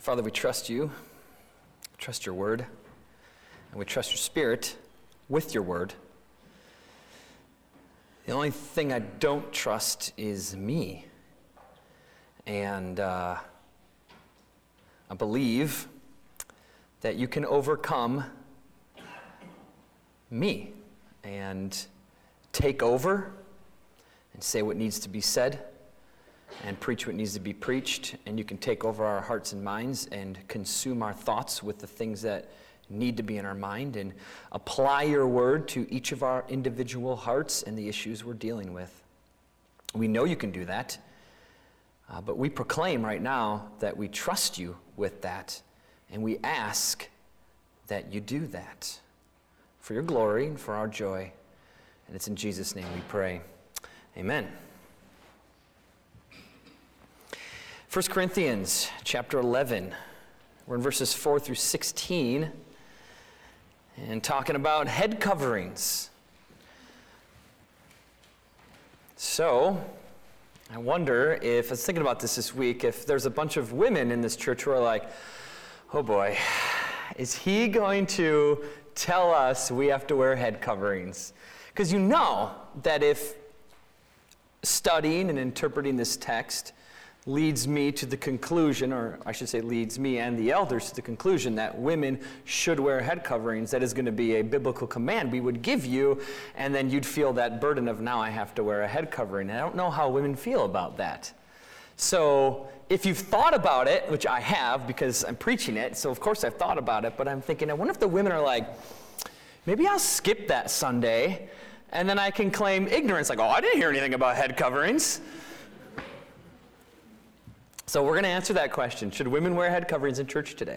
Father, we trust you, trust your word, and we trust your Spirit with your word. The only thing I don't trust is me. And I believe that you can overcome me and take over and say what needs to be said and preach what needs to be preached, and you can take over our hearts and minds and consume our thoughts with the things that need to be in our mind and apply your word to each of our individual hearts and the issues we're dealing with. We know you can do that, but we proclaim right now that we trust you with that, and we ask that you do that for your glory and for our joy. And it's in Jesus' name we pray. Amen. 1 Corinthians chapter 11. We're in verses 4 through 16 and talking about head coverings. So, I wonder if, I was thinking about this week, if there's a bunch of women in this church who are like, oh boy, is he going to tell us we have to wear head coverings? Because you know that if studying and interpreting this text leads me to the conclusion, or I should say leads me and the elders to the conclusion that women should wear head coverings, that is going to be a biblical command we would give you, and then you'd feel that burden of now I have to wear a head covering. And I don't know how women feel about that. So if you've thought about it, which I have because I'm preaching it, so of course I've thought about it, but I'm thinking, I wonder if the women are like, maybe I'll skip that Sunday, and then I can claim ignorance, like, oh, I didn't hear anything about head coverings. So we're going to answer that question. Should women wear head coverings in church today?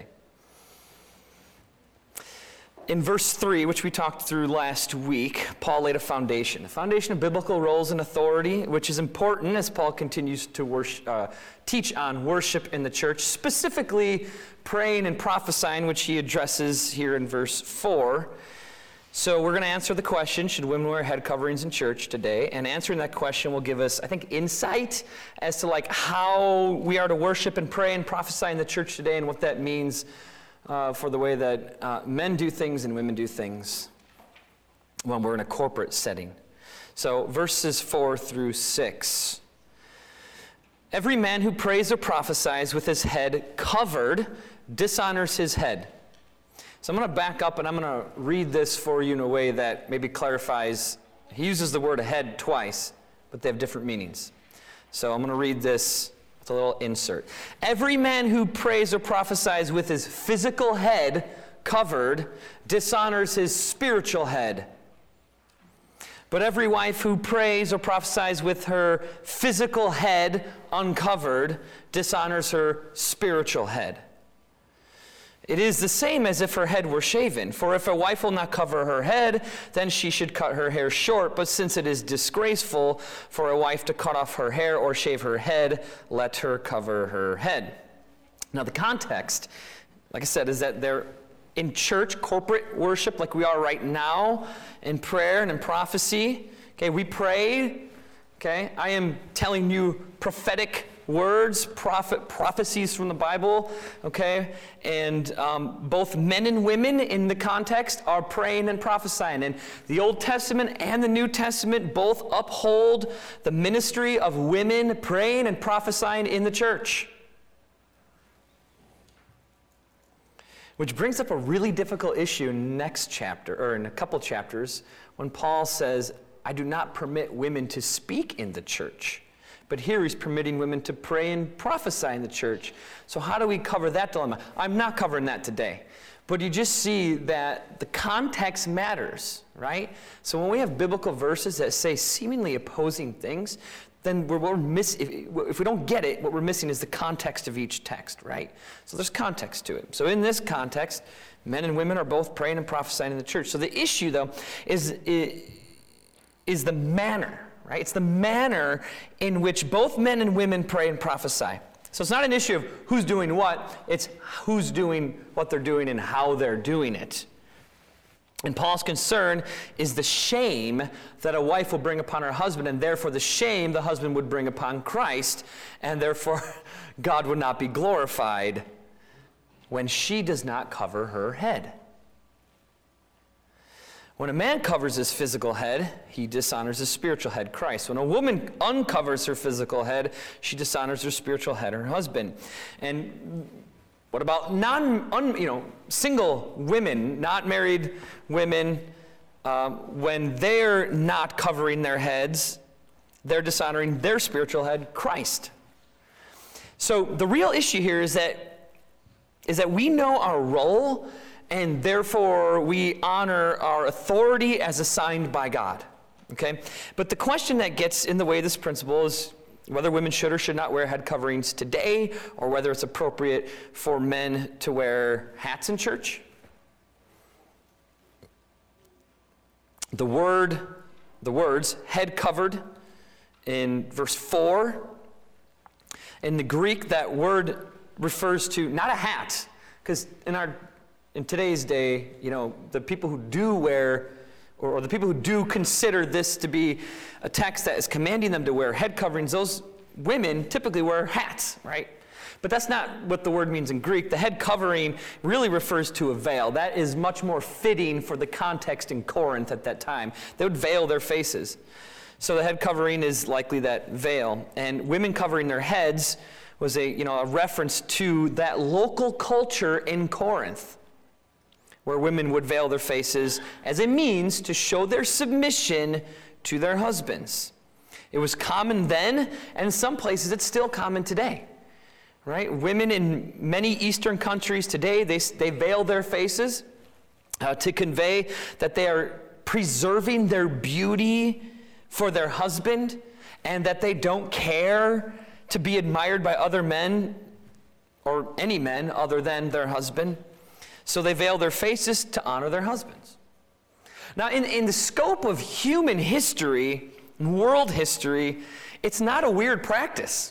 In verse 3, which we talked through last week, Paul laid a foundation of biblical roles and authority, which is important as Paul continues to teach on worship in the church, specifically praying and prophesying, which he addresses here in verse 4. So we're going to answer the question, should women wear head coverings in church today? And answering that question will give us, I think, insight as to like how we are to worship and pray and prophesy in the church today and what that means for the way that men do things and women do things when we're in a corporate setting. So verses 4 through 6. Every man who prays or prophesies with his head covered dishonors his head. So I'm going to back up and I'm going to read this for you in a way that maybe clarifies. He uses the word head twice, but they have different meanings. So I'm going to read this with a little insert. Every man who prays or prophesies with his physical head covered dishonors his spiritual head. But every wife who prays or prophesies with her physical head uncovered dishonors her spiritual head. It is the same as if her head were shaven. For if a wife will not cover her head, then she should cut her hair short. But since it is disgraceful for a wife to cut off her hair or shave her head, let her cover her head. Now the context, like I said, is that they're in church, corporate worship like we are right now, in prayer and in prophecy. Okay, we pray. Okay, I am telling you prophetic words, prophecies from the Bible, okay? And both men and women in the context are praying and prophesying. And the Old Testament and the New Testament both uphold the ministry of women praying and prophesying in the church. Which brings up a really difficult issue next chapter, or in a couple chapters, when Paul says, I do not permit women to speak in the church. But here he's permitting women to pray and prophesy in the church. So how do we cover that dilemma? I'm not covering that today. But you just see that the context matters, right? So when we have biblical verses that say seemingly opposing things, then if we don't get it, what we're missing is the context of each text, right? So there's context to it. So in this context, men and women are both praying and prophesying in the church. So the issue, though, is the manner. Right? It's the manner in which both men and women pray and prophesy. So it's not an issue of who's doing what, it's who's doing what they're doing and how they're doing it. And Paul's concern is the shame that a wife will bring upon her husband, and therefore the shame the husband would bring upon Christ, and therefore God would not be glorified. when she does not cover her head. When a man covers his physical head, he dishonors his spiritual head, Christ. When a woman uncovers her physical head, she dishonors her spiritual head, her husband. And what about single women, not married women? When they're not covering their heads, they're dishonoring their spiritual head, Christ. So the real issue here is that we know our role, and therefore we honor our authority as assigned by God. Okay? But the question that gets in the way of this principle is whether women should or should not wear head coverings today, or whether it's appropriate for men to wear hats in church. The words head covered in verse 4, in the Greek, that word refers to not a hat, because in today's day, the people who do wear, or the people who do consider this to be a text that is commanding them to wear head coverings, those women typically wear hats, right? But that's not what the word means in Greek. The head covering really refers to a veil. That is much more fitting for the context in Corinth at that time. They would veil their faces. So the head covering is likely that veil. And women covering their heads was a reference to that local culture in Corinth, where women would veil their faces as a means to show their submission to their husbands. It was common then, and in some places it's still common today. Right? Women in many Eastern countries today, they veil their faces to convey that they are preserving their beauty for their husband, and that they don't care to be admired by other men or any men other than their husband. So they veil their faces to honor their husbands. Now, in the scope of human history, world history, it's not a weird practice.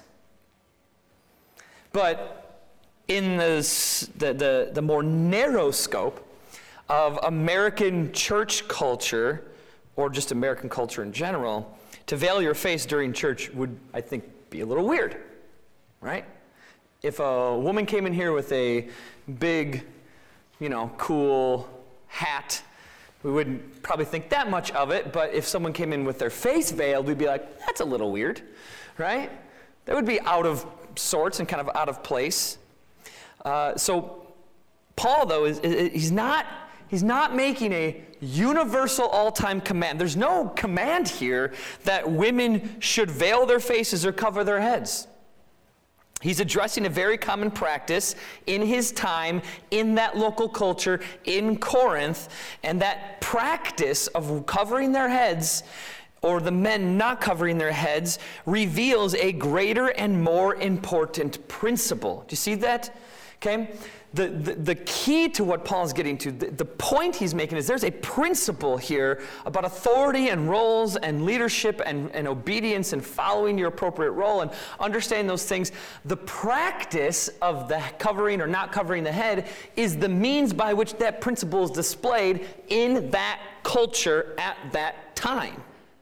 But in the more narrow scope of American church culture, or just American culture in general, to veil your face during church would, I think, be a little weird, right? If a woman came in here with a big, cool hat, we wouldn't probably think that much of it, but if someone came in with their face veiled, we'd be like, that's a little weird, right? That would be out of sorts and kind of out of place. So Paul, though, he's not making a universal all-time command. There's no command here that women should veil their faces or cover their heads. He's addressing a very common practice in his time, in that local culture, in Corinth, and that practice of covering their heads, or the men not covering their heads, reveals a greater and more important principle. Do you see that? Okay? The key to what Paul's getting to, the point he's making is there's a principle here about authority and roles and leadership and obedience and following your appropriate role and understanding those things. The practice of the covering or not covering the head is the means by which that principle is displayed in that culture at that time.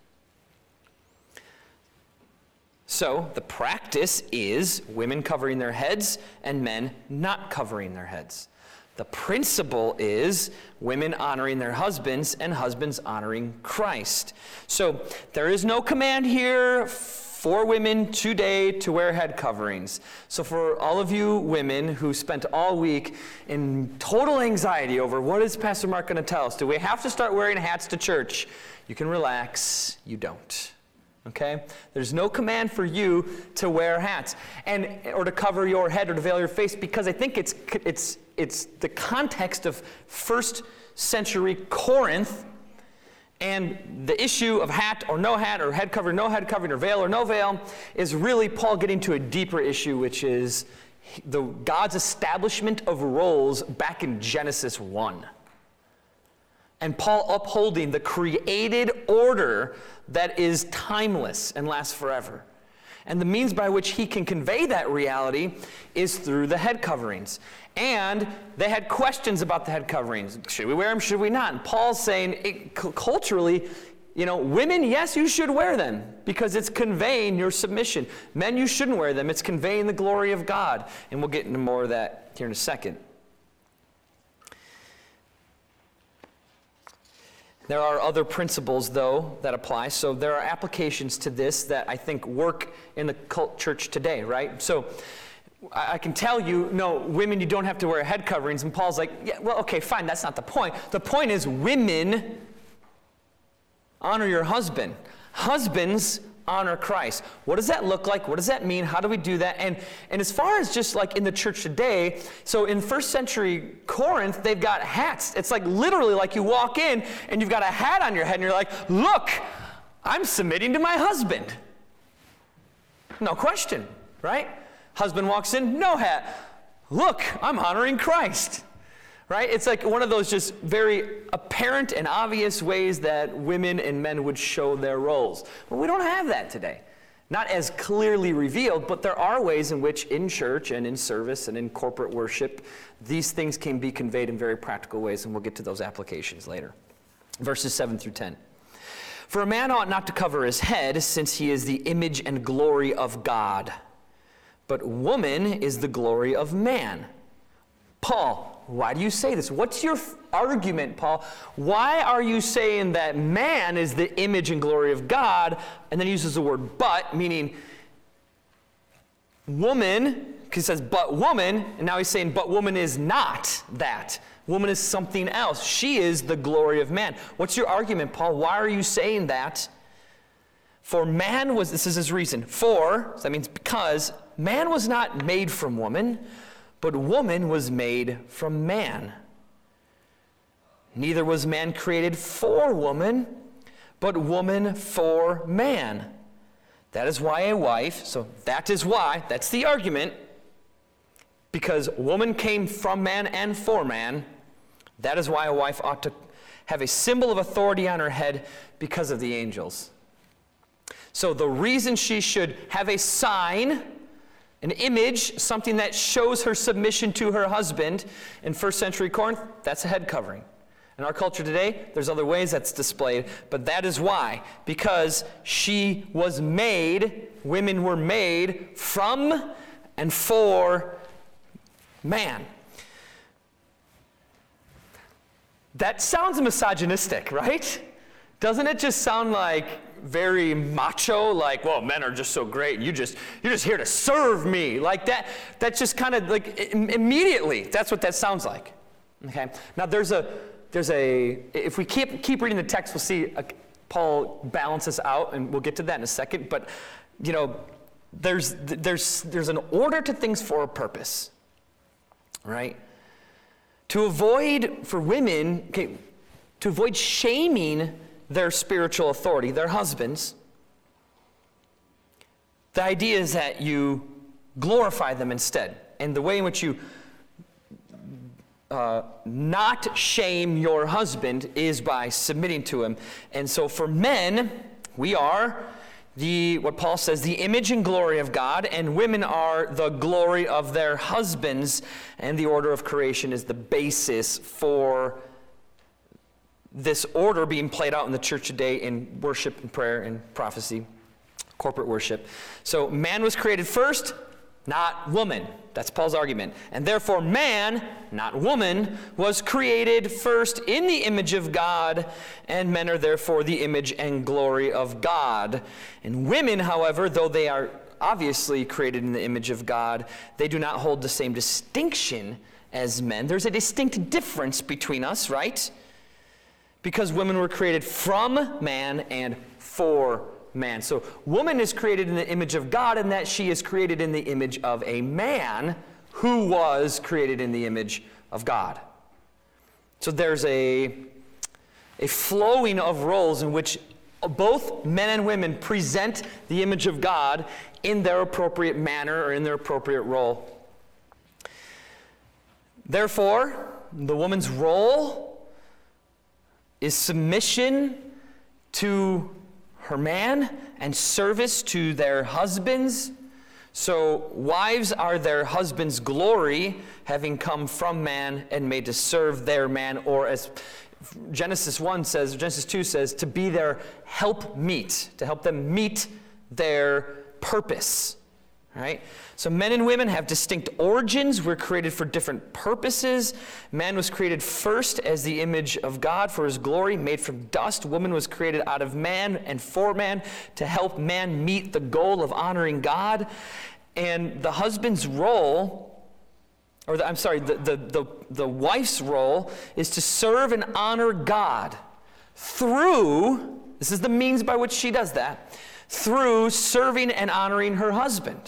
So the practice is women covering their heads and men not covering their heads. The principle is women honoring their husbands and husbands honoring Christ. So there is no command here for women today to wear head coverings. So for all of you women who spent all week in total anxiety over what is Pastor Mark going to tell us? Do we have to start wearing hats to church? You can relax. You don't. Okay? There's no command for you to wear hats or to cover your head or to veil your face, because I think it's the context of first century Corinth and the issue of hat or no hat, or head covering, no head covering, or veil or no veil, is really Paul getting to a deeper issue, which is God's establishment of roles back in Genesis 1. And Paul upholding the created order that is timeless and lasts forever. And the means by which he can convey that reality is through the head coverings. And they had questions about the head coverings. Should we wear them? Should we not? And Paul's saying, culturally, women, yes, you should wear them because it's conveying your submission. Men, you shouldn't wear them. It's conveying the glory of God. And we'll get into more of that here in a second. There are other principles, though, that apply. So there are applications to this that I think work in the cult church today, right? So I can tell you, no, women, you don't have to wear head coverings. And Paul's like, yeah, well, okay, fine, that's not the point. The point is, women, honor your husband. Husbands, honor Christ. What does that look like? What does that mean? How do we do that? And as far as just like in the church today, so in first century Corinth, they've got hats. It's like literally like you walk in and you've got a hat on your head and you're like, look, I'm submitting to my husband. No question, right? Husband walks in, no hat. Look, I'm honoring Christ. Right? It's like one of those just very apparent and obvious ways that women and men would show their roles. But we don't have that today. Not as clearly revealed, but there are ways in which in church and in service and in corporate worship, these things can be conveyed in very practical ways, and we'll get to those applications later. Verses 7 through 10. For a man ought not to cover his head, since he is the image and glory of God. But woman is the glory of man. Paul, why do you say this? What's your argument, Paul? Why are you saying that man is the image and glory of God? And then he uses the word but, meaning woman, because he says but woman, and now he's saying but woman is not that. Woman is something else. She is the glory of man. What's your argument, Paul? Why are you saying that? For man was, this is his reason, so that means because, man was not made from woman, but woman was made from man. Neither was man created for woman, but woman for man. That is why a wife, that's the argument, because woman came from man and for man, that is why a wife ought to have a symbol of authority on her head because of the angels. So the reason she should have a sign, an image, something that shows her submission to her husband in first century Corinth, that's a head covering. In our culture today, there's other ways that's displayed, but that is why. Because she was made, women were made from and for man. That sounds misogynistic, right? Doesn't it just sound like very macho, like, well, men are just so great, you're just here to serve me, like that. That's just kind of like immediately, that's what that sounds like. Okay. Now there's a. If we keep reading the text, we'll see Paul balances out, and we'll get to that in a second. But there's an order to things for a purpose, right? To avoid for women, to avoid shaming their spiritual authority, their husbands, the idea is that you glorify them instead. And the way in which you not shame your husband is by submitting to him. And so for men, we are what Paul says, the image and glory of God, and women are the glory of their husbands, and the order of creation is the basis for this order being played out in the church today in worship and prayer and prophecy, corporate worship. So man was created first, not woman. That's Paul's argument. And therefore man, not woman, was created first in the image of God, and men are therefore the image and glory of God. And women, however, though they are obviously created in the image of God, they do not hold the same distinction as men. There's a distinct difference between us, right? Because women were created from man and for man. So woman is created in the image of God, in that she is created in the image of a man who was created in the image of God. So there's a flowing of roles in which both men and women present the image of God in their appropriate manner or in their appropriate role. Therefore, the woman's role is submission to her man and service to their husbands. So wives are their husband's glory, having come from man and made to serve their man, or as Genesis 2 says, to be their help meet, to help them meet their purpose, All right? So men and women have distinct origins. We're created for different purposes. Man was created first as the image of God for his glory, made from dust. Woman was created out of man and for man to help man meet the goal of honoring God. And the husband's role, the wife's role is to serve and honor God through, this is the means by which she does that, through serving and honoring her husband.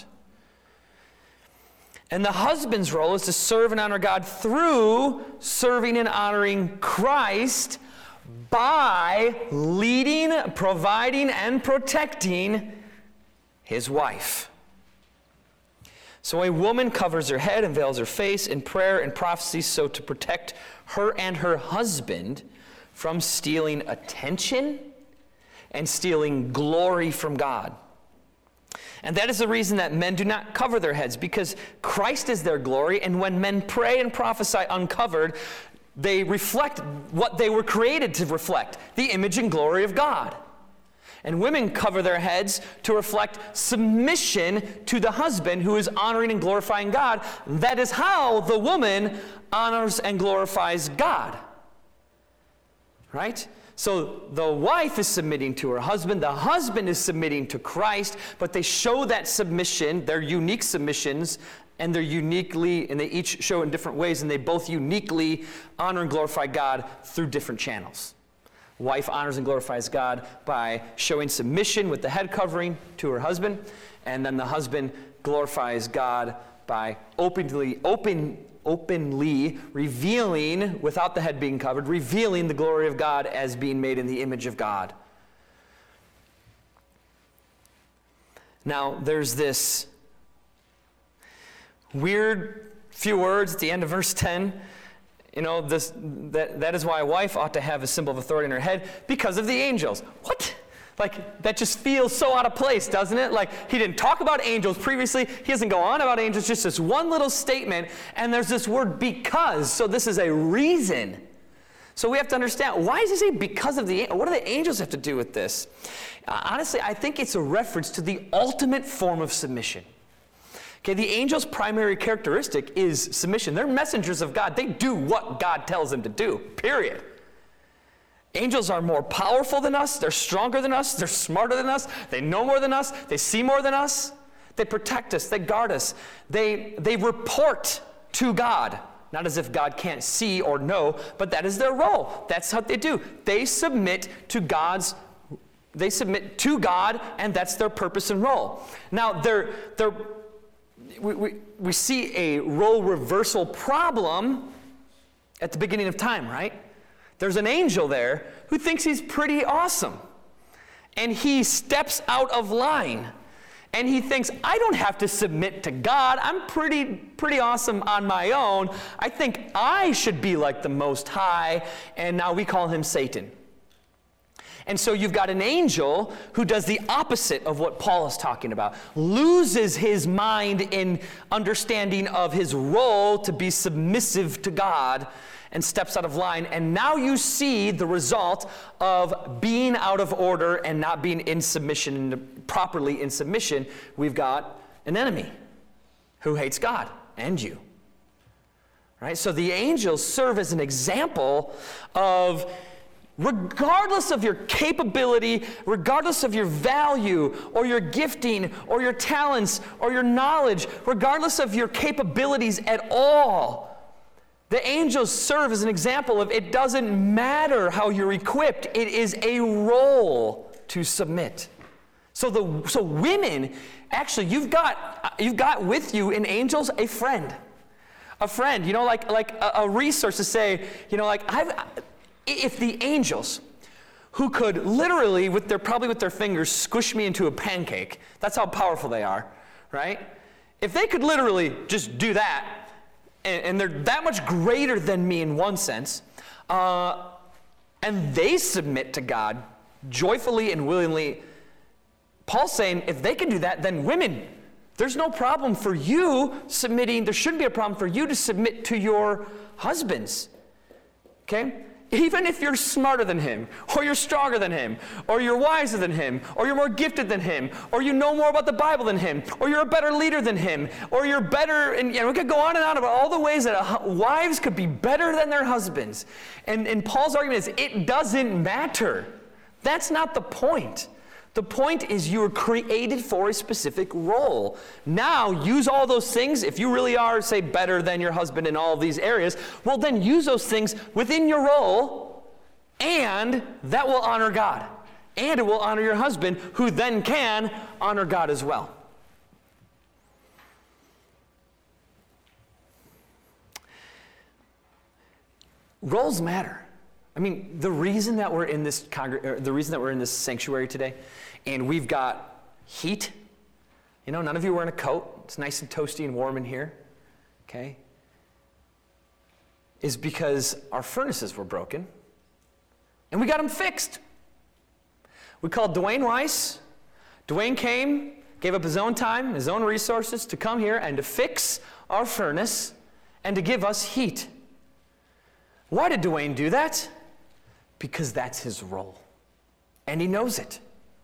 And the husband's role is to serve and honor God through serving and honoring Christ by leading, providing, and protecting his wife. So a woman covers her head and veils her face in prayer and prophecy so to protect her and her husband from stealing attention and stealing glory from God. And that is the reason that men do not cover their heads, because Christ is their glory, and when men pray and prophesy uncovered, they reflect what they were created to reflect, the image and glory of God. And women cover their heads to reflect submission to the husband who is honoring and glorifying God. That is how the woman honors and glorifies God. Right? So the wife is submitting to her husband, the husband is submitting to Christ, but they show that submission, their unique submissions, and they each show in different ways, and they both uniquely honor and glorify God through different channels. Wife honors and glorifies God by showing submission with the head covering to her husband, and then the husband glorifies God by openly revealing, without the head being covered, revealing the glory of God as being made in the image of God. Now, there's this weird few words at the end of verse 10. You know, that is why a wife ought to have a symbol of authority in her head, because of the angels. What? Like, that just feels so out of place, doesn't it? Like, he didn't talk about angels previously. He doesn't go on about angels, just this one little statement, and there's this word because. So this is a reason. So we have to understand, why does he say because of the, what do the angels have to do with this? Honestly, I think it's a reference to the ultimate form of submission. Okay, the angel's primary characteristic is submission. They're messengers of God. They do what God tells them to do, period. Angels are more powerful than us. They're stronger than us. They're smarter than us. They know more than us. They see more than us. They protect us. They guard us. They report to God. Not as if God can't see or know, but that is their role. That's what they do. They submit to God, and that's their purpose and role. Now, we see a role reversal problem at the beginning of time, right? There's an angel there who thinks he's pretty awesome. And he steps out of line. And he thinks, I don't have to submit to God. I'm pretty awesome on my own. I think I should be like the Most High. And now we call him Satan. And so you've got an angel who does the opposite of what Paul is talking about. Loses his mind in understanding of his role to be submissive to God, and steps out of line. And now you see the result of being out of order and not being in submission, properly in submission. We've got an enemy who hates God and you. Right? So the angels serve as an example of, regardless of your capability, regardless of your value or your gifting or your talents or your knowledge, regardless of your capabilities at all, the angels serve as an example of it doesn't matter how you're equipped. It is a role to submit. So women, actually, you've got with you in angels a friend, you know, like a resource to say, you know, like if the angels, who could literally with their fingers squish me into a pancake, that's how powerful they are, right? If they could literally just do that, and they're that much greater than me in one sense, and they submit to God joyfully and willingly. Paul's saying, if they can do that, then women, there's no problem for you submitting. There shouldn't be a problem for you to submit to your husbands. Okay? Even if you're smarter than him, or you're stronger than him, or you're wiser than him, or you're more gifted than him, or you know more about the Bible than him, or you're a better leader than him, or you're better, and we could go on and on about all the ways that wives could be better than their husbands. And Paul's argument is, it doesn't matter. That's not the point. The point is you were created for a specific role. Now, use all those things. If you really are, say, better than your husband in all of these areas, well, then use those things within your role, and that will honor God. And it will honor your husband, who then can honor God as well. Roles matter. I mean, the reason that we're in this sanctuary today, and we've got heat, none of you are wearing a coat. It's nice and toasty and warm in here, okay? Is because our furnaces were broken, and we got them fixed. We called Dwayne Weiss. Dwayne came, gave up his own time, his own resources to come here and to fix our furnace and to give us heat. Why did Dwayne do that? Because that's his role. And he knows it.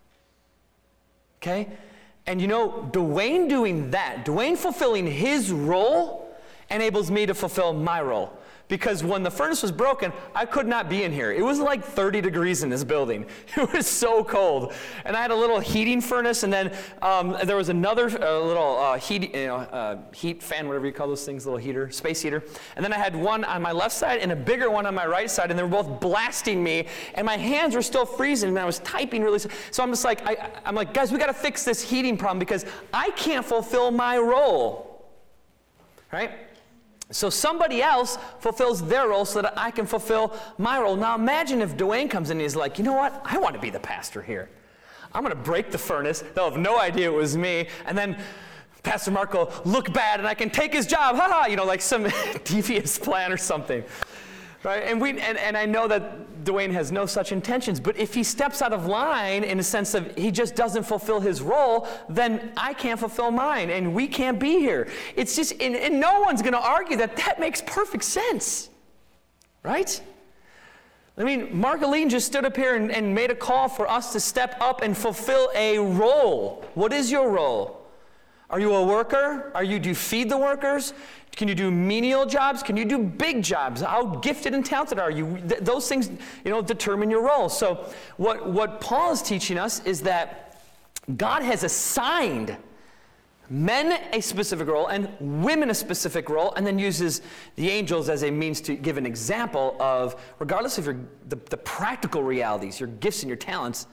Okay? And Dwayne doing that, Dwayne fulfilling his role, enables me to fulfill my role. Because when the furnace was broken, I could not be in here. It was like 30 degrees in this building. It was so cold. And I had a little heating furnace, and then there was another little heat fan, whatever you call those things, little heater, space heater. And then I had one on my left side and a bigger one on my right side, and they were both blasting me, and my hands were still freezing, and I was typing really. So I'm just like, I'm like, guys, we got to fix this heating problem because I can't fulfill my role, right? So somebody else fulfills their role so that I can fulfill my role. Now imagine if Dwayne comes in and he's like, you know what? I want to be the pastor here. I'm going to break the furnace. They'll have no idea it was me. And then Pastor Mark will look bad and I can take his job. Like some devious plan or something. Right? And I know that Dwayne has no such intentions, but if he steps out of line in the sense of he just doesn't fulfill his role, then I can't fulfill mine, and we can't be here. It's just, and no one's going to argue that makes perfect sense. Right? I mean, Margaline just stood up here and made a call for us to step up and fulfill a role. What is your role? Are you a worker? Do you feed the workers? Can you do menial jobs? Can you do big jobs? How gifted and talented are you? Those things, determine your role. So what Paul is teaching us is that God has assigned men a specific role and women a specific role, and then uses the angels as a means to give an example of, regardless of the practical realities, your gifts and your talents,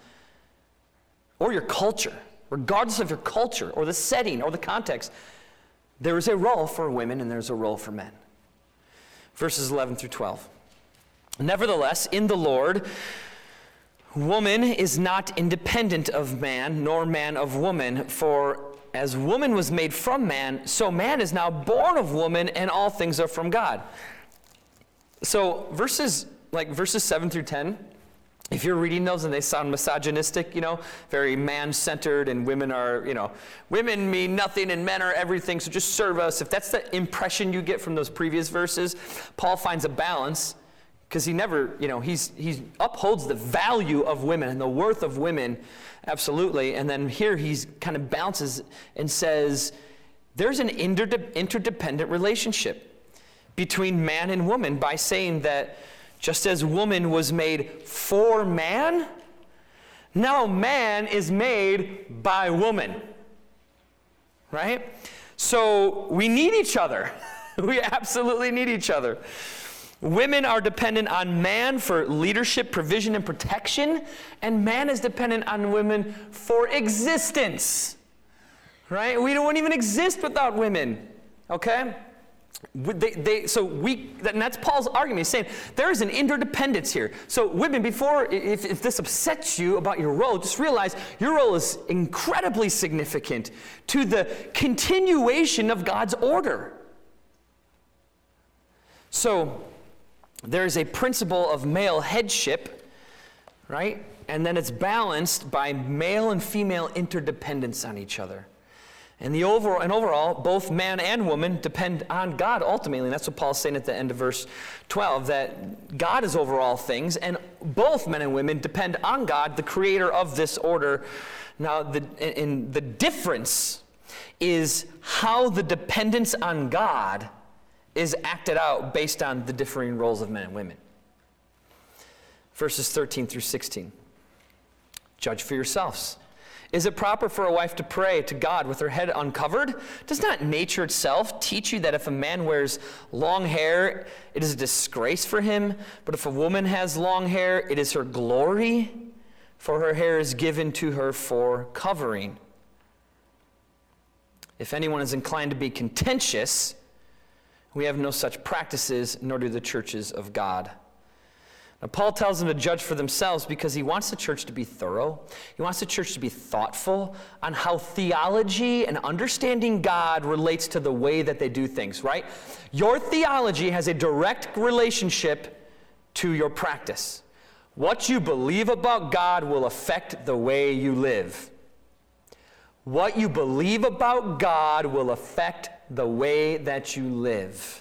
or your culture, regardless of your culture or the setting or the context, there is a role for women and there's a role for men. Verses 11 through 12. Nevertheless, in the Lord, woman is not independent of man, nor man of woman, for as woman was made from man, so man is now born of woman, and all things are from God. So verses 7 through 10, if you're reading those and they sound misogynistic, very man-centered, and women are, women mean nothing and men are everything, so just serve us. If that's the impression you get from those previous verses, Paul finds a balance, because he never, he upholds the value of women and the worth of women, absolutely. And then here he's kind of balances and says, there's an interdependent relationship between man and woman by saying that just as woman was made for man, now man is made by woman. Right? So we need each other. We absolutely need each other. Women are dependent on man for leadership, provision, and protection, and man is dependent on women for existence. Right? We don't even exist without women. Okay? And that's Paul's argument. He's saying there is an interdependence here. So women, if this upsets you about your role, just realize your role is incredibly significant to the continuation of God's order. So there's a principle of male headship, right? And then it's balanced by male and female interdependence on each other. And overall, both man and woman depend on God ultimately. And that's what Paul's saying at the end of verse 12, that God is over all things, and both men and women depend on God, the creator of this order. Now, the difference is how the dependence on God is acted out based on the differing roles of men and women. Verses 13 through 16. Judge for yourselves. Is it proper for a wife to pray to God with her head uncovered? Does not nature itself teach you that if a man wears long hair, it is a disgrace for him? But if a woman has long hair, it is her glory, for her hair is given to her for covering. If anyone is inclined to be contentious, we have no such practices, nor do the churches of God. Now, Paul tells them to judge for themselves because he wants the church to be thorough. He wants the church to be thoughtful on how theology and understanding God relates to the way that they do things, right? Your theology has a direct relationship to your practice. What you believe about God will affect the way you live. What you believe about God will affect the way that you live.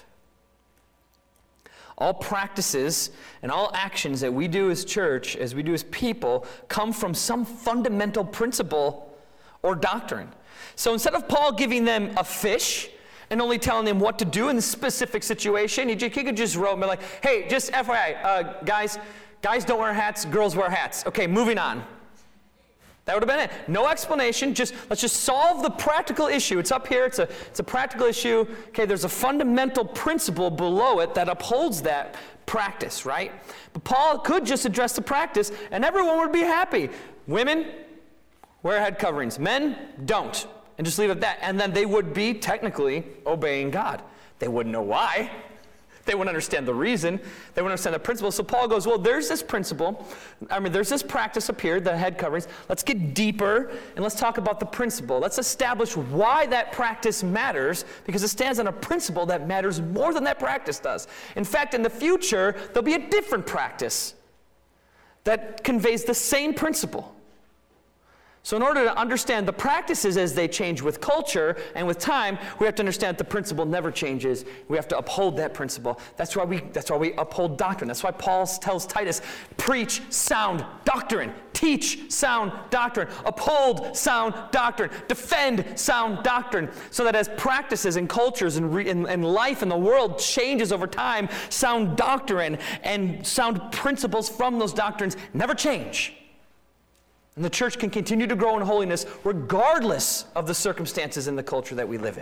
All practices and all actions that we do as church, as we do as people, come from some fundamental principle or doctrine. So instead of Paul giving them a fish and only telling them what to do in the specific situation, he could just wrote and be like, hey, just FYI, guys don't wear hats, girls wear hats. Okay, moving on. That would have been it. No explanation. Let's just solve the practical issue. It's up here. It's a practical issue. Okay, there's a fundamental principle below it that upholds that practice, right? But Paul could just address the practice, and everyone would be happy. Women wear head coverings. Men don't. And just leave it at that. And then they would be technically obeying God. They wouldn't know why. They wouldn't understand the reason. They wouldn't understand the principle. So Paul goes, well, there's this principle. There's this practice up here, the head coverings. Let's get deeper and let's talk about the principle. Let's establish why that practice matters, because it stands on a principle that matters more than that practice does. In fact, in the future, there'll be a different practice that conveys the same principle. So in order to understand the practices as they change with culture and with time, we have to understand that the principle never changes. We have to uphold that principle. That's why we uphold doctrine. That's why Paul tells Titus, preach sound doctrine, teach sound doctrine, uphold sound doctrine, defend sound doctrine, so that as practices and cultures and life in the world changes over time, sound doctrine and sound principles from those doctrines never change. And the church can continue to grow in holiness regardless of the circumstances in the culture that we live in.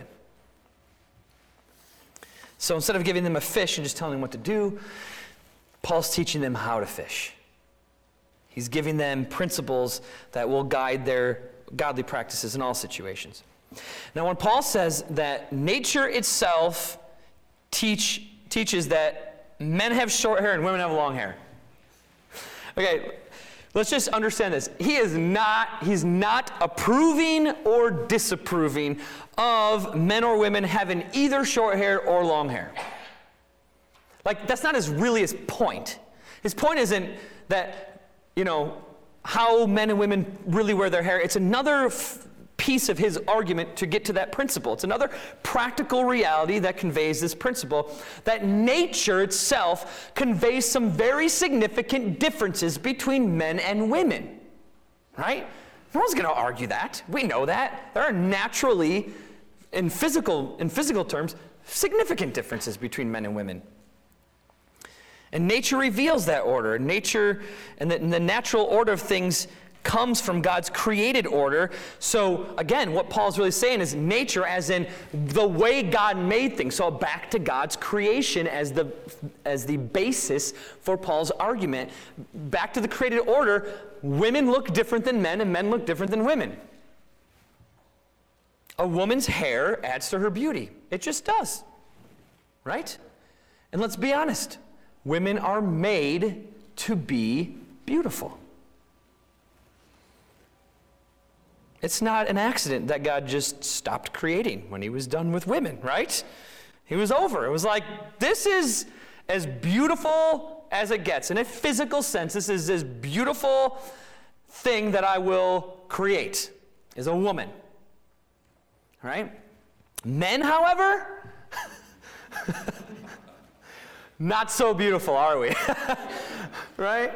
So instead of giving them a fish and just telling them what to do, Paul's teaching them how to fish. He's giving them principles that will guide their godly practices in all situations. Now, when Paul says that nature itself teaches that men have short hair and women have long hair. Okay, let's just understand this. He's not approving or disapproving of men or women having either short hair or long hair. Like, that's not really his point. His point isn't that, how men and women really wear their hair. It's another piece of his argument to get to that principle. It's another practical reality that conveys this principle, that nature itself conveys some very significant differences between men and women, right? No one's going to argue that. We know that. There are naturally, in physical terms, significant differences between men and women. And nature reveals that order. Nature and the natural order of things comes from God's created order. So again, what Paul's really saying is nature as in the way God made things. So back to God's creation as the basis for Paul's argument. Back to the created order, women look different than men and men look different than women. A woman's hair adds to her beauty. It just does. Right? And let's be honest. Women are made to be beautiful. It's not an accident that God just stopped creating when he was done with women, right? He was over. It was like, this is as beautiful as it gets. In a physical sense, this is this beautiful thing that I will create, is a woman. right? Men, however, not so beautiful, are we? Right?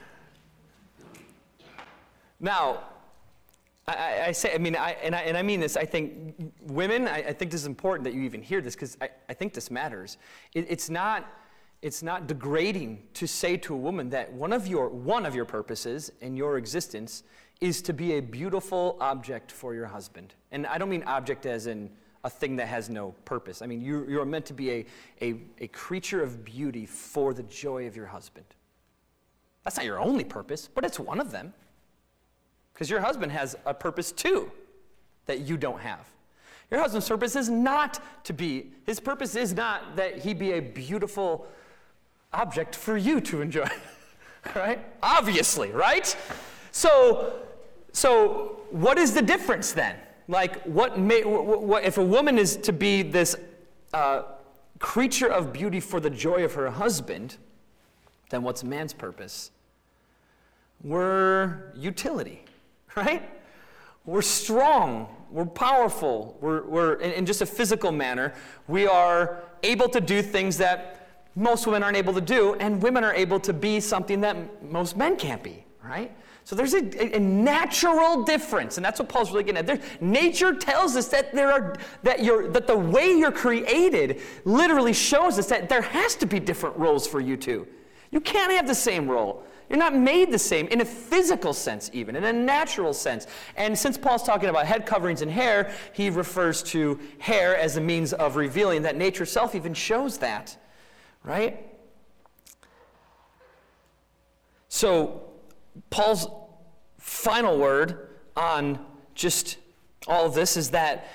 Now, I mean this, I think, women, I think this is important that you even hear this, because I think this matters. It's not degrading to say to a woman that one of your purposes in your existence is to be a beautiful object for your husband. And I don't mean object as in a thing that has no purpose. I mean, you're meant to be a creature of beauty for the joy of your husband. That's not your only purpose, but it's one of them. Because your husband has a purpose too that you don't have. Your husband's purpose is not his purpose is not that he be a beautiful object for you to enjoy. Right? Obviously, right? So what is the difference then? Like, what if a woman is to be this creature of beauty for the joy of her husband, then what's man's purpose? We're utility, right? We're strong, we're powerful, we're in just a physical manner, we are able to do things that most women aren't able to do, and women are able to be something that most men can't be, right? So there's a natural difference, and that's what Paul's really getting at. Nature tells us that that the way you're created literally shows us that there has to be different roles for you two. You can't have the same role. You're not made the same in a physical sense even, in a natural sense. And since Paul's talking about head coverings and hair, he refers to hair as a means of revealing that nature itself even shows that, right? So Paul's final word on just all of this is that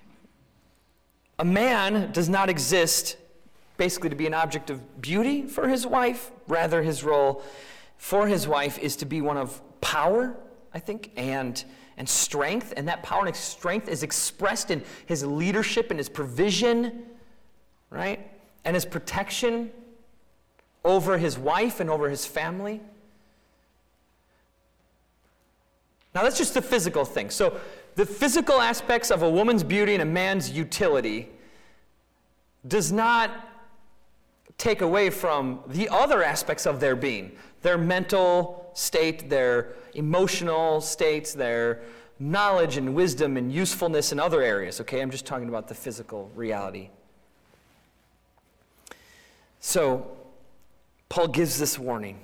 a man does not exist basically to be an object of beauty for his wife. Rather, his role for his wife is to be one of power, I think, and strength. And that power and strength is expressed in his leadership and his provision, right? And his protection over his wife and over his family. Now, that's just the physical thing. So the physical aspects of a woman's beauty and a man's utility does not take away from the other aspects of their being. Their mental state, their emotional states, their knowledge and wisdom and usefulness in other areas, okay? I'm just talking about the physical reality. So, Paul gives this warning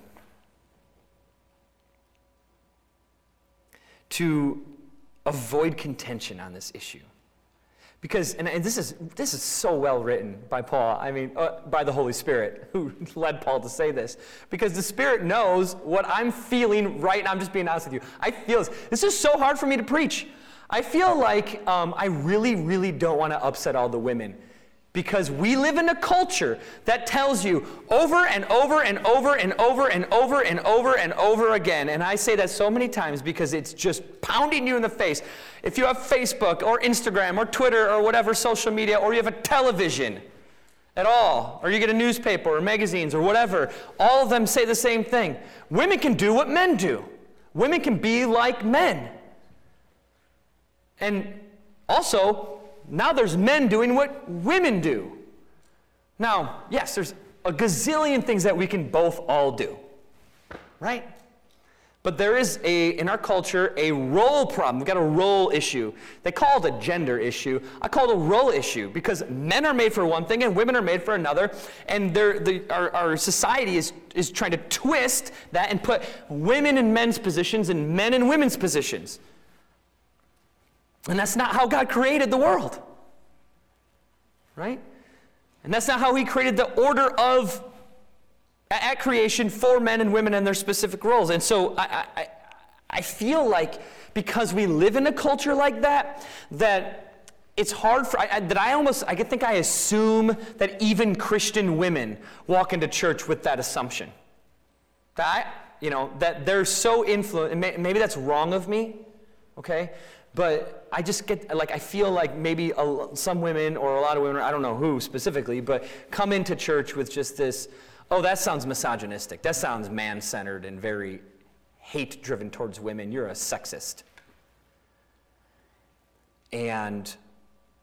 to avoid contention on this issue. Because, and this is so well written by Paul, I mean, by the Holy Spirit, who led Paul to say this. Because the Spirit knows what I'm feeling right now. I'm just being honest with you. I feel this. This is so hard for me to preach. I feel like I really, really don't want to upset all the women. Because we live in a culture that tells you over and over and over and over and over and over and over again. And I say that so many times because it's just pounding you in the face. If you have Facebook or Instagram or Twitter or whatever social media, or you have a television at all, or you get a newspaper or magazines or whatever, all of them say the same thing. Women can do what men do. Women can be like men. And also, now there's men doing what women do. Now, yes, there's a gazillion things that we can both all do, right? But there is in our culture, a role problem. We've got a role issue. They call it a gender issue. I call it a role issue because men are made for one thing and women are made for another. And our society is trying to twist that and put women in men's positions and men in women's positions. And that's not how God created the world, right? And that's not how he created the order at creation for men and women and their specific roles. And so I feel like because we live in a culture like that it's hard for, I think I assume that even Christian women walk into church with that assumption. That they're so influenced, and maybe that's wrong of me, okay? But I just get, I feel like maybe some women or a lot of women, I don't know who specifically, but come into church with just this, oh, that sounds misogynistic. That sounds man-centered and very hate-driven towards women. You're a sexist. And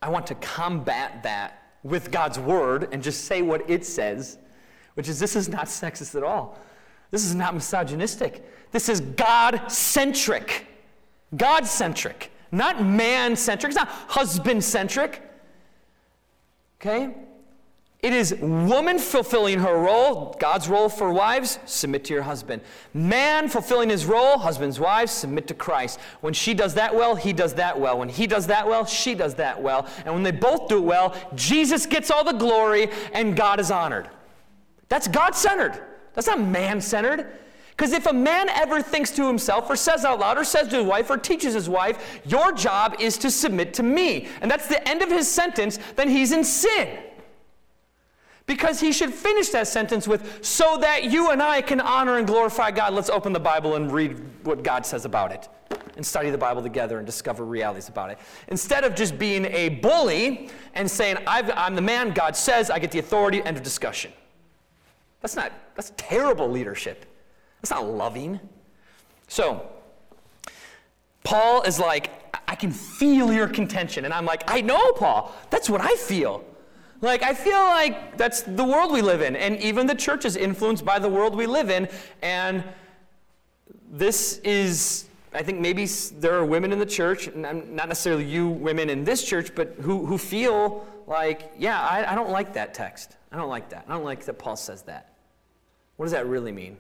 I want to combat that with God's word and just say what it says, which is this is not sexist at all. This is not misogynistic. This is God-centric. God-centric. Not man-centric. It's not husband-centric. Okay? It is woman fulfilling her role, God's role for wives, submit to your husband. Man fulfilling his role, husbands, wives, submit to Christ. When she does that well, he does that well. When he does that well, she does that well. And when they both do it well, Jesus gets all the glory and God is honored. That's God-centered. That's not man-centered. Because if a man ever thinks to himself or says out loud or says to his wife or teaches his wife, your job is to submit to me, and that's the end of his sentence, then he's in sin. Because he should finish that sentence with, so that you and I can honor and glorify God. Let's open the Bible and read what God says about it and study the Bible together and discover realities about it. Instead of just being a bully and saying, I'm the man, God says, I get the authority, end of discussion. That's terrible leadership. That's not loving. So, Paul is like, I can feel your contention. And I'm like, I know, Paul. That's what I feel. Like, I feel like that's the world we live in. And even the church is influenced by the world we live in. And this is, I think maybe there are women in the church, and not necessarily you women in this church, but who feel like, yeah, I don't like that text. I don't like that. I don't like that Paul says that. What does that really mean?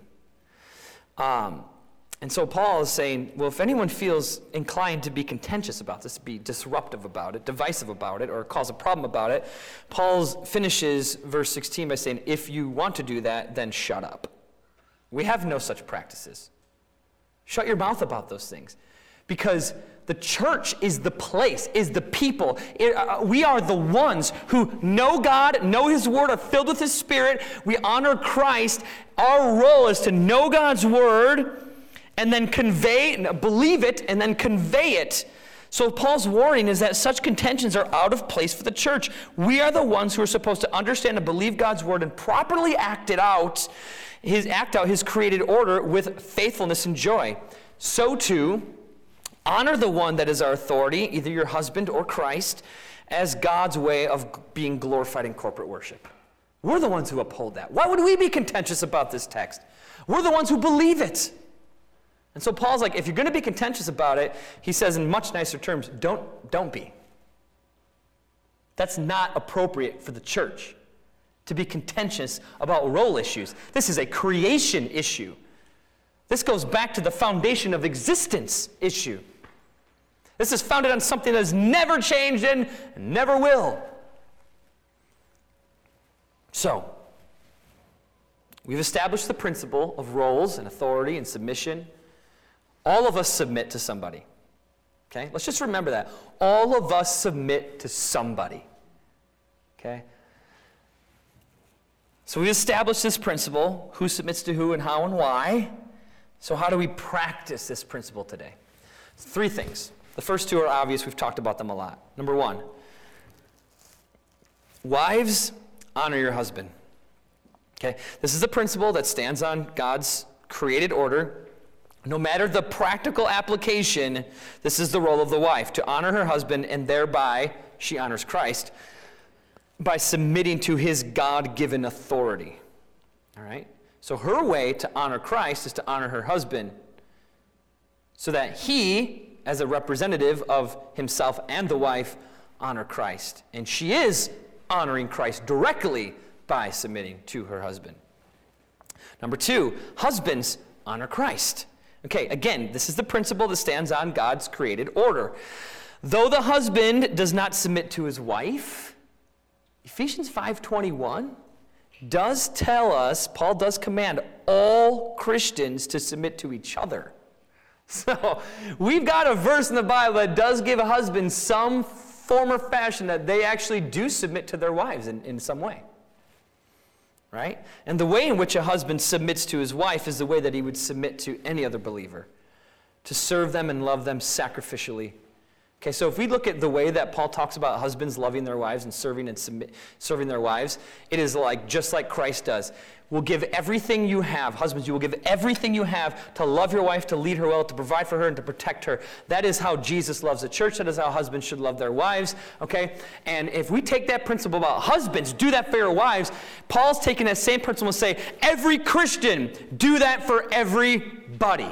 And so Paul is saying, well, if anyone feels inclined to be contentious about this, be disruptive about it, divisive about it, or cause a problem about it, Paul finishes verse 16 by saying, if you want to do that, then shut up. We have no such practices. Shut your mouth about those things. Because the church is the place, is the people. We are the ones who know God, know his word, are filled with his spirit. We honor Christ. Our role is to know God's word and then believe it, and then convey it. So Paul's warning is that such contentions are out of place for the church. We are the ones who are supposed to understand and believe God's word and properly act out his created order with faithfulness and joy. So too, honor the one that is our authority, either your husband or Christ, as God's way of being glorified in corporate worship. We're the ones who uphold that. Why would we be contentious about this text? We're the ones who believe it. And so Paul's like, if you're going to be contentious about it, he says in much nicer terms, don't be. That's not appropriate for the church to be contentious about role issues. This is a creation issue. This goes back to the foundation of existence issue. This is founded on something that has never changed and never will. So, we've established the principle of roles and authority and submission. All of us submit to somebody. Okay? Let's just remember that. All of us submit to somebody. Okay? So we established this principle, who submits to who and how and why. So how do we practice this principle today? 3 things. The first 2 are obvious. We've talked about them a lot. Number 1, wives, honor your husband. Okay? This is a principle that stands on God's created order. No matter the practical application, this is the role of the wife, to honor her husband, and thereby she honors Christ by submitting to his God-given authority. All right? So her way to honor Christ is to honor her husband so that he, as a representative of himself and the wife, honor Christ. And she is honoring Christ directly by submitting to her husband. Number 2, husbands honor Christ. Okay, again, this is the principle that stands on God's created order. Though the husband does not submit to his wife, Ephesians 5:21 does tell us, Paul does command all Christians to submit to each other. So we've got a verse in the Bible that does give a husband some form or fashion that they actually do submit to their wives in some way. Right? And the way in which a husband submits to his wife is the way that he would submit to any other believer, to serve them and love them sacrificially Okay, so if we look at the way that Paul talks about husbands loving their wives and serving their wives, it is like just like Christ does. Will give everything you have. Husbands, you will give everything you have to love your wife, to lead her well, to provide for her, and to protect her. That is how Jesus loves the church. That is how husbands should love their wives, okay? And if we take that principle about husbands, do that for your wives, Paul's taking that same principle and say, every Christian, do that for everybody.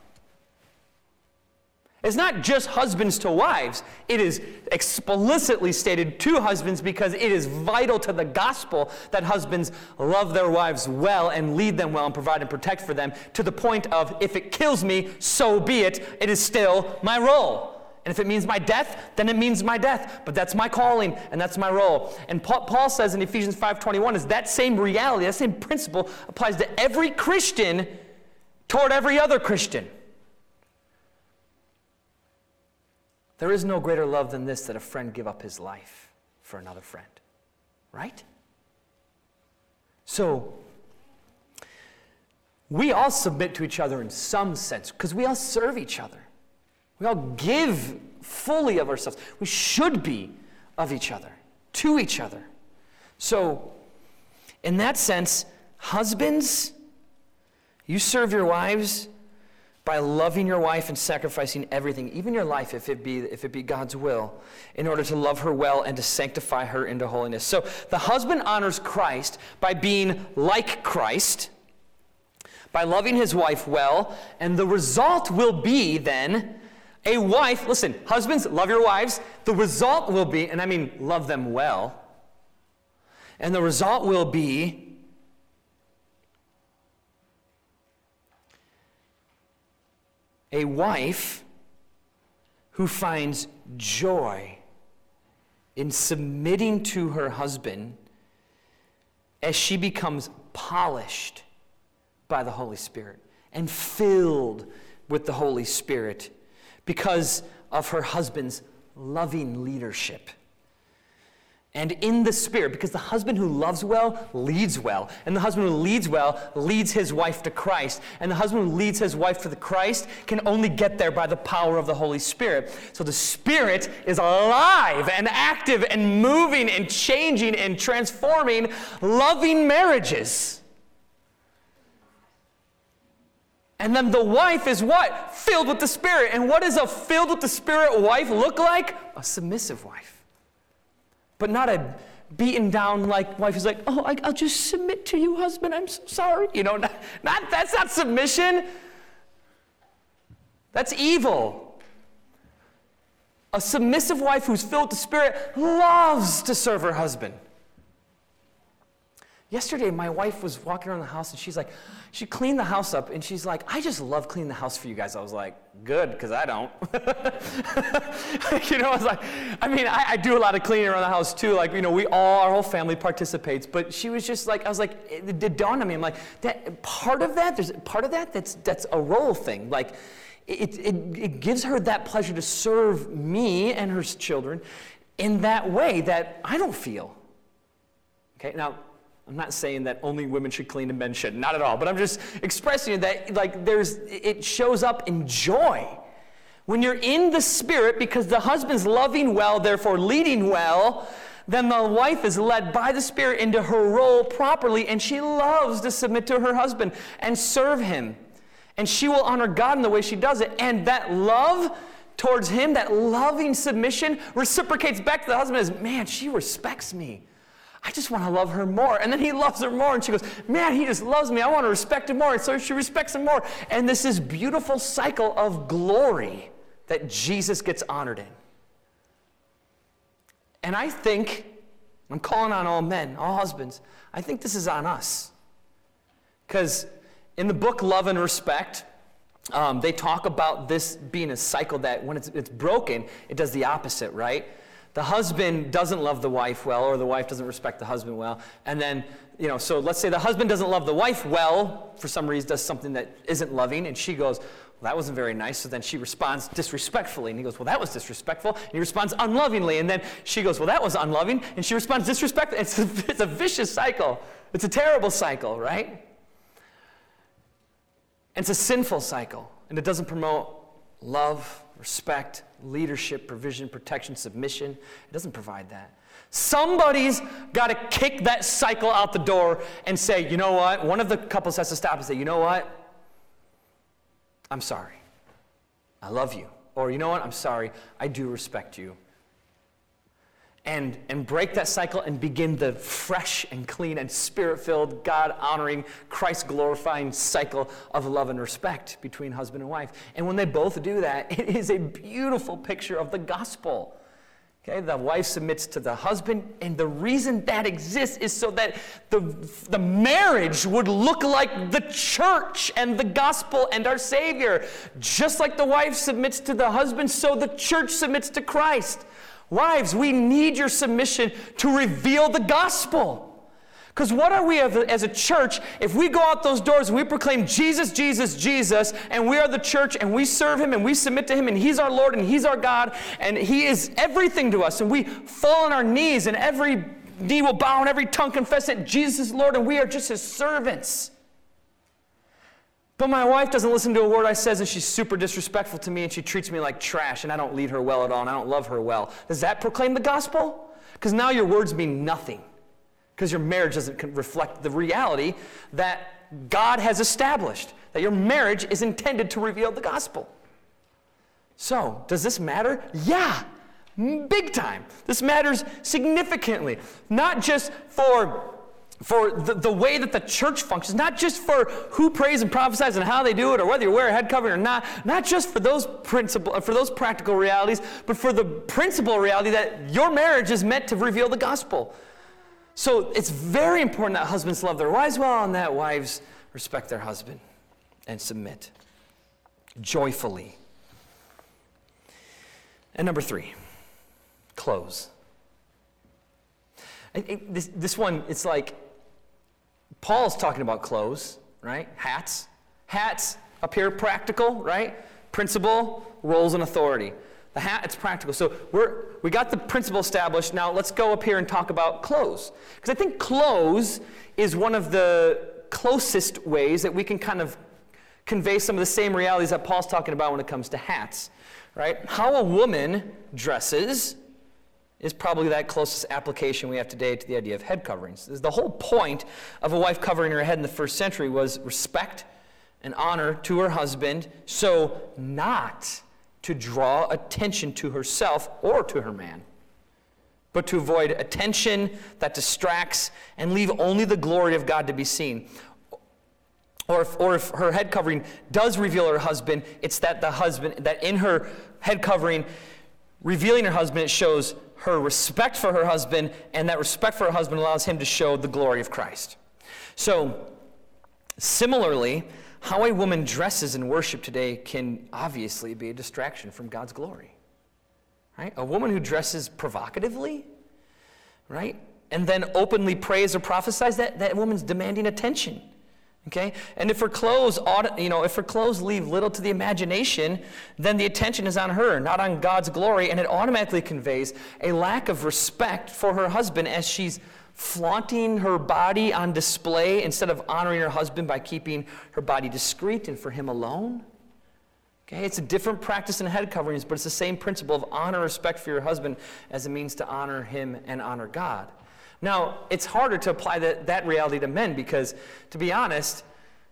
It's not just husbands to wives. It is explicitly stated to husbands because it is vital to the gospel that husbands love their wives well and lead them well and provide and protect for them to the point of, if it kills me, so be it. It is still my role. And if it means my death, then it means my death. But that's my calling, and that's my role. And Paul says in Ephesians 5:21 is that same reality, that same principle applies to every Christian toward every other Christian. There is no greater love than this, that a friend give up his life for another friend. Right? So, we all submit to each other in some sense, because we all serve each other. We all give fully of ourselves. We should be of each other, to each other. So, in that sense, husbands, you serve your wives by loving your wife and sacrificing everything, even your life, if it be God's will, in order to love her well and to sanctify her into holiness. So the husband honors Christ by being like Christ, by loving his wife well, and the result will be then a wife. Listen, husbands, love your wives. The result will be, and I mean love them well, and the result will be a wife who finds joy in submitting to her husband as she becomes polished by the Holy Spirit and filled with the Holy Spirit because of her husband's loving leadership. And in the Spirit, because the husband who loves well leads well. And the husband who leads well leads his wife to Christ. And the husband who leads his wife to the Christ can only get there by the power of the Holy Spirit. So the Spirit is alive and active and moving and changing and transforming loving marriages. And then the wife is what? Filled with the Spirit. And what does a filled with the Spirit wife look like? A submissive wife. But not a beaten down like wife who's like, oh, I'll just submit to you, husband. I'm so sorry. You know, that's not submission. That's evil. A submissive wife who's filled with the Spirit loves to serve her husband. Yesterday, my wife was walking around the house, and she's like, she cleaned the house up, and she's like, I just love cleaning the house for you guys. I was like, good, because I don't. You know, I was like, I mean, I do a lot of cleaning around the house, too. Like, you know, our whole family participates. But she was just like, I was like, it dawned on me. I'm like, there's part of that that's a role thing. Like, it gives her that pleasure to serve me and her children in that way that I don't feel. Okay, now, I'm not saying that only women should clean and men shouldn't, not at all. But I'm just expressing that, like, it shows up in joy. When you're in the Spirit, because the husband's loving well, therefore leading well, then the wife is led by the Spirit into her role properly, and she loves to submit to her husband and serve him. And she will honor God in the way she does it. And that love towards him, that loving submission, reciprocates back to the husband as, man, she respects me. I just want to love her more. And then he loves her more. And she goes, man, he just loves me. I want to respect him more. And so she respects him more. And this is beautiful cycle of glory that Jesus gets honored in. And I think, I'm calling on all men, all husbands, I think this is on us. Because in the book Love and Respect, they talk about this being a cycle that when it's broken, it does the opposite, right? The husband doesn't love the wife well, or the wife doesn't respect the husband well. And then, you know, so let's say the husband doesn't love the wife well, for some reason does something that isn't loving, and she goes, well, that wasn't very nice. So then she responds disrespectfully, and he goes, well, that was disrespectful. And he responds unlovingly, and then she goes, well, that was unloving, and she responds disrespectfully. It's a vicious cycle. It's a terrible cycle, right? It's a sinful cycle, and it doesn't promote love, respect, leadership, provision, protection, submission. It doesn't provide that. Somebody's got to kick that cycle out the door and say, you know what? One of the couples has to stop and say, you know what? I'm sorry. I love you. Or, you know what? I'm sorry. I do respect you. And break that cycle and begin the fresh and clean and spirit-filled, God-honoring, Christ-glorifying cycle of love and respect between husband and wife. And when they both do that, it is a beautiful picture of the gospel. Okay, the wife submits to the husband, and the reason that exists is so that the marriage would look like the church and the gospel and our Savior. Just like the wife submits to the husband, so the church submits to Christ. Wives, we need your submission to reveal the gospel. Because what are we as a church if we go out those doors and we proclaim Jesus, Jesus, Jesus, and we are the church and we serve him and we submit to him and he's our Lord and he's our God and he is everything to us, and we fall on our knees and every knee will bow and every tongue confess that Jesus is Lord and we are just his servants. But my wife doesn't listen to a word I says and she's super disrespectful to me and she treats me like trash and I don't lead her well at all and I don't love her well. Does that proclaim the gospel? Because now your words mean nothing. Because your marriage doesn't reflect the reality that God has established, that your marriage is intended to reveal the gospel. So, does this matter? Yeah, big time. This matters significantly, not just for the way that the church functions, not just for who prays and prophesies and how they do it, or whether you wear a head covering or not just for those practical realities, but for the principal reality that your marriage is meant to reveal the gospel. So it's very important that husbands love their wives well and that wives respect their husband and submit joyfully. And number 3, clothes. This one, it's like Paul's talking about clothes, right? Hats. Hats up here, practical, right? Principle, roles, and authority. The hat, it's practical. So we got the principle established. Now let's go up here and talk about clothes. Because I think clothes is one of the closest ways that we can kind of convey some of the same realities that Paul's talking about when it comes to hats, right? How a woman dresses is probably that closest application we have today to the idea of head coverings. The whole point of a wife covering her head in the first century was respect and honor to her husband, so not to draw attention to herself or to her man, but to avoid attention that distracts and leave only the glory of God to be seen. Or if her head covering does reveal her husband, it's that in her head covering, revealing her husband, it shows her respect for her husband, and that respect for her husband allows him to show the glory of Christ. So, similarly, how a woman dresses in worship today can obviously be a distraction from God's glory. Right? A woman who dresses provocatively, right, and then openly prays or prophesies, that woman's demanding attention. Okay? And if her clothes leave little to the imagination, then the attention is on her, not on God's glory, and it automatically conveys a lack of respect for her husband as she's flaunting her body on display instead of honoring her husband by keeping her body discreet and for him alone. Okay, it's a different practice in head coverings, but it's the same principle of honor and respect for your husband as a means to honor him and honor God. Now, it's harder to apply that reality to men because, to be honest,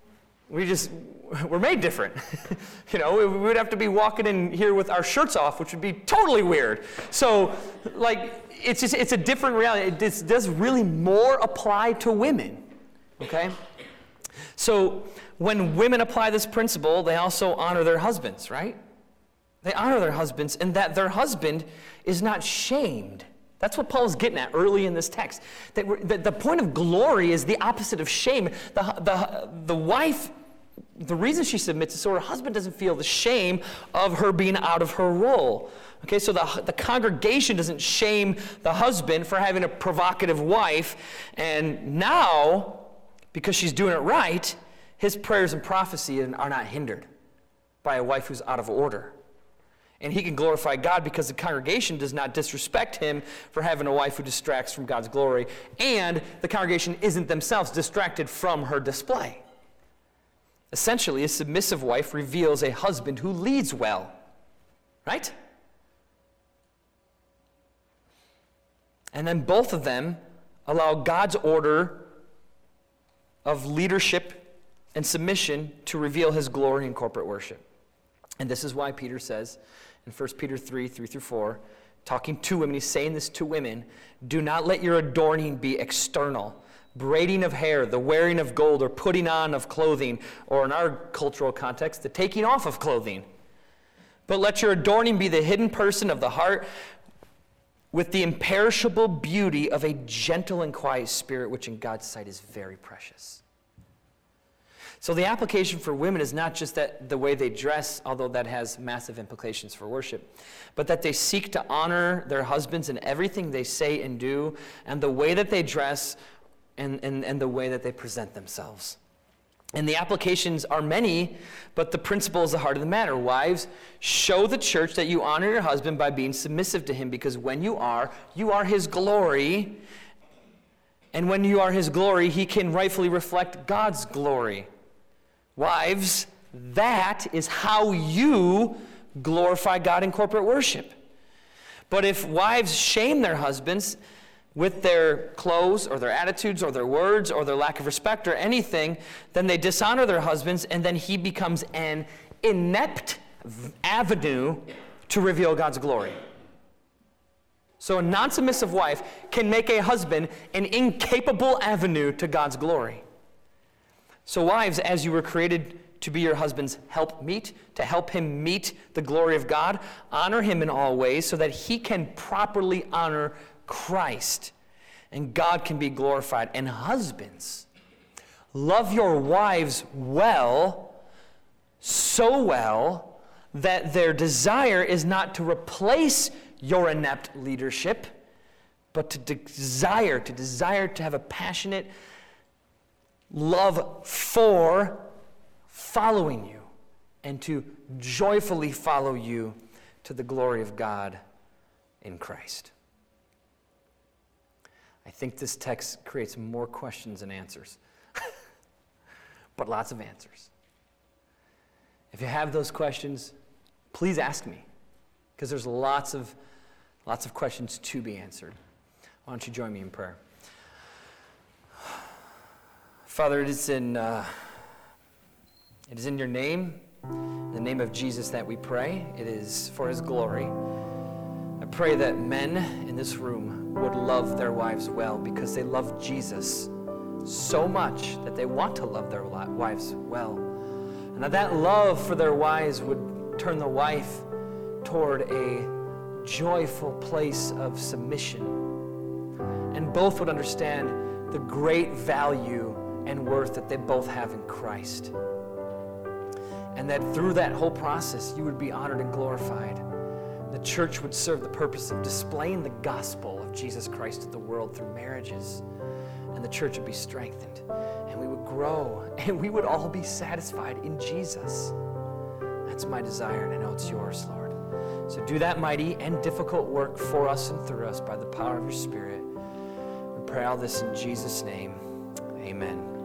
we're made different. We would have to be walking in here with our shirts off, which would be totally weird. So, it's a different reality. This does really more apply to women, okay? So, when women apply this principle, they also honor their husbands, right? They honor their husbands, and that their husband is not shamed. That's what Paul is getting at early in this text. That the point of glory is the opposite of shame. The wife, the reason she submits is so her husband doesn't feel the shame of her being out of her role. Okay, so the congregation doesn't shame the husband for having a provocative wife, and now, because she's doing it right, his prayers and prophecy are not hindered by a wife who's out of order. And he can glorify God because the congregation does not disrespect him for having a wife who distracts from God's glory, and the congregation isn't themselves distracted from her display. Essentially, a submissive wife reveals a husband who leads well. right? And then both of them allow God's order of leadership and submission to reveal his glory in corporate worship. And this is why Peter says in 1 Peter 3:3-4, talking to women, he's saying this to women, do not let your adorning be external, braiding of hair, the wearing of gold, or putting on of clothing, or in our cultural context, the taking off of clothing. But let your adorning be the hidden person of the heart with the imperishable beauty of a gentle and quiet spirit, which in God's sight is very precious. So the application for women is not just that the way they dress, although that has massive implications for worship, but that they seek to honor their husbands in everything they say and do, and the way that they dress and the way that they present themselves. And the applications are many, but the principle is the heart of the matter. Wives, show the church that you honor your husband by being submissive to him, because when you are his glory. And when you are his glory, he can rightfully reflect God's glory. Wives, that is how you glorify God in corporate worship. But if wives shame their husbands with their clothes or their attitudes or their words or their lack of respect or anything, then they dishonor their husbands, and then he becomes an inept avenue to reveal God's glory. So a non-submissive wife can make a husband an incapable avenue to God's glory. So wives, as you were created to be your husband's helpmeet, to help him meet the glory of God, honor him in all ways so that he can properly honor Christ and God can be glorified. And husbands, love your wives well, so well that their desire is not to replace your inept leadership, but to desire to have a passionate love for following you and to joyfully follow you to the glory of God in Christ. I think this text creates more questions than answers, but lots of answers. If you have those questions, please ask me, because there's lots of questions to be answered. Why don't you join me in prayer? Father, it is in your name, the name of Jesus, that we pray. It is for his glory. I pray that men in this room would love their wives well, because they love Jesus so much that they want to love their wives well. And that love for their wives would turn the wife toward a joyful place of submission. And both would understand the great value and worth that they both have in Christ. And that through that whole process, you would be honored and glorified. The church would serve the purpose of displaying the gospel of Jesus Christ to the world through marriages. And the church would be strengthened. And we would grow. And we would all be satisfied in Jesus. That's my desire, and I know it's yours, Lord. So do that mighty and difficult work for us and through us by the power of your Spirit. We pray all this in Jesus' name. Amen.